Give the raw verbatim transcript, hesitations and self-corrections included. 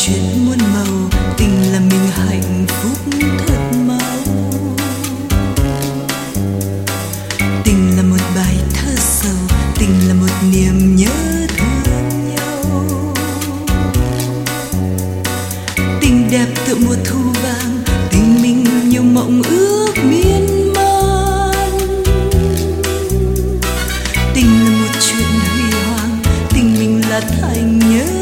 chuyện muôn màu, tình là mình hạnh phúc thật mau. Tình là một bài thơ sầu, tình là một niềm nhớ thương nhau. Tình đẹp tựa mùa thu vàng, tình mình nhiều mộng ước miên